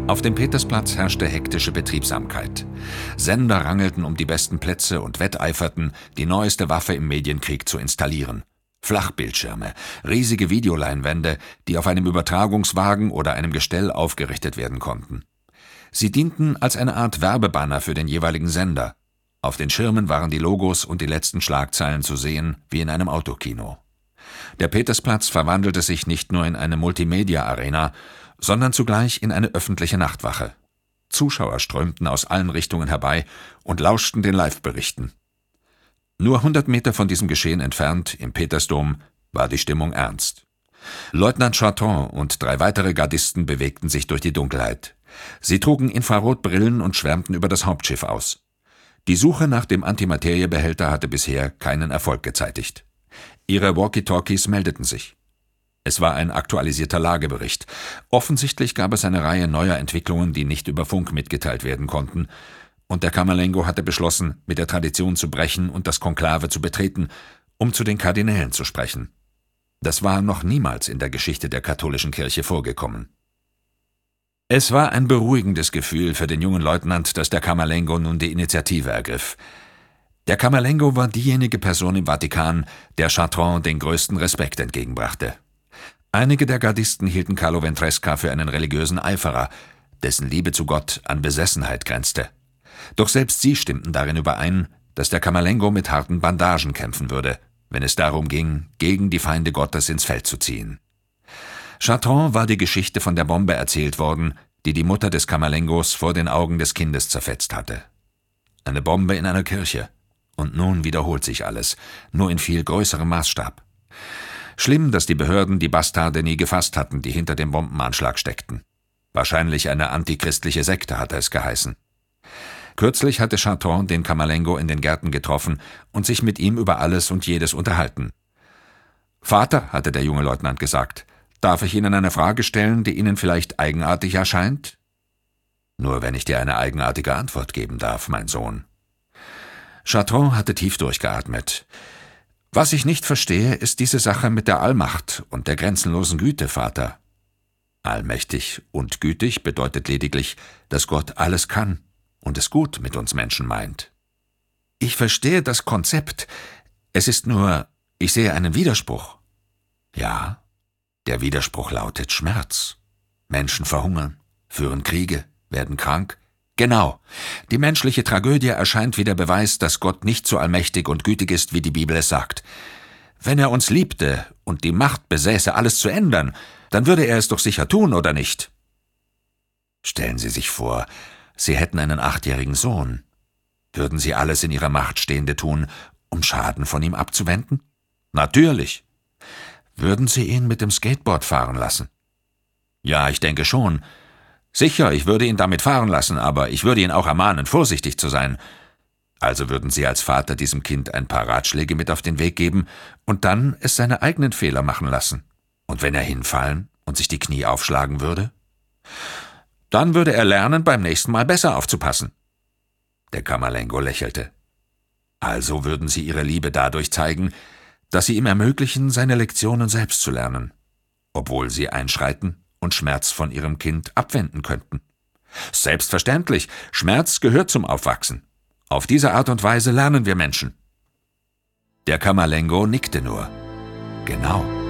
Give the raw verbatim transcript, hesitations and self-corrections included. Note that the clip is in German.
Auf dem Petersplatz herrschte hektische Betriebsamkeit. Sender rangelten um die besten Plätze und wetteiferten, die neueste Waffe im Medienkrieg zu installieren. Flachbildschirme, riesige Videoleinwände, die auf einem Übertragungswagen oder einem Gestell aufgerichtet werden konnten. Sie dienten als eine Art Werbebanner für den jeweiligen Sender. Auf den Schirmen waren die Logos und die letzten Schlagzeilen zu sehen, wie in einem Autokino. Der Petersplatz verwandelte sich nicht nur in eine Multimedia-Arena, sondern zugleich in eine öffentliche Nachtwache. Zuschauer strömten aus allen Richtungen herbei und lauschten den Live-Berichten. Nur hundert Meter von diesem Geschehen entfernt, im Petersdom, war die Stimmung ernst. Leutnant Chartrand und drei weitere Gardisten bewegten sich durch die Dunkelheit. Sie trugen Infrarotbrillen und schwärmten über das Hauptschiff aus. Die Suche nach dem Antimateriebehälter hatte bisher keinen Erfolg gezeitigt. Ihre Walkie-Talkies meldeten sich. Es war ein aktualisierter Lagebericht. Offensichtlich gab es eine Reihe neuer Entwicklungen, die nicht über Funk mitgeteilt werden konnten, und der Camerlengo hatte beschlossen, mit der Tradition zu brechen und das Konklave zu betreten, um zu den Kardinälen zu sprechen. Das war noch niemals in der Geschichte der katholischen Kirche vorgekommen. Es war ein beruhigendes Gefühl für den jungen Leutnant, dass der Camerlengo nun die Initiative ergriff. Der Camerlengo war diejenige Person im Vatikan, der Chartrand den größten Respekt entgegenbrachte. Einige der Gardisten hielten Carlo Ventresca für einen religiösen Eiferer, dessen Liebe zu Gott an Besessenheit grenzte. Doch selbst sie stimmten darin überein, dass der Camerlengo mit harten Bandagen kämpfen würde, wenn es darum ging, gegen die Feinde Gottes ins Feld zu ziehen. Chartrand war die Geschichte von der Bombe erzählt worden, die die Mutter des Camerlengos vor den Augen des Kindes zerfetzt hatte. Eine Bombe in einer Kirche. Und nun wiederholt sich alles, nur in viel größerem Maßstab. Schlimm, dass die Behörden die Bastarde nie gefasst hatten, die hinter dem Bombenanschlag steckten. Wahrscheinlich eine antichristliche Sekte, hatte es geheißen. Kürzlich hatte Chartrand den Camerlengo in den Gärten getroffen und sich mit ihm über alles und jedes unterhalten. »Vater«, hatte der junge Leutnant gesagt, »darf ich Ihnen eine Frage stellen, die Ihnen vielleicht eigenartig erscheint?« »Nur wenn ich dir eine eigenartige Antwort geben darf, mein Sohn.« Chartrand hatte tief durchgeatmet. »Was ich nicht verstehe, ist diese Sache mit der Allmacht und der grenzenlosen Güte, Vater.« Allmächtig und gütig bedeutet lediglich, dass Gott alles kann und es gut mit uns Menschen meint. »Ich verstehe das Konzept. Es ist nur, ich sehe einen Widerspruch.« »Ja, der Widerspruch lautet Schmerz. Menschen verhungern, führen Kriege, werden krank. Genau, die menschliche Tragödie erscheint wie der Beweis, dass Gott nicht so allmächtig und gütig ist, wie die Bibel es sagt. Wenn er uns liebte und die Macht besäße, alles zu ändern, dann würde er es doch sicher tun, oder nicht?« Stellen Sie sich vor, Sie hätten einen achtjährigen Sohn. Würden Sie alles in Ihrer Macht Stehende tun, um Schaden von ihm abzuwenden? Natürlich. Würden Sie ihn mit dem Skateboard fahren lassen? Ja, ich denke schon. Sicher, ich würde ihn damit fahren lassen, aber ich würde ihn auch ermahnen, vorsichtig zu sein. Also würden Sie als Vater diesem Kind ein paar Ratschläge mit auf den Weg geben und dann es seine eigenen Fehler machen lassen. Und wenn er hinfallen und sich die Knie aufschlagen würde? Dann würde er lernen, beim nächsten Mal besser aufzupassen. Der Camerlengo lächelte. Also würden Sie Ihre Liebe dadurch zeigen, dass Sie ihm ermöglichen, seine Lektionen selbst zu lernen, obwohl Sie einschreiten und Schmerz von Ihrem Kind abwenden könnten. Selbstverständlich, Schmerz gehört zum Aufwachsen. Auf diese Art und Weise lernen wir Menschen. Der Camerlengo nickte nur. Genau.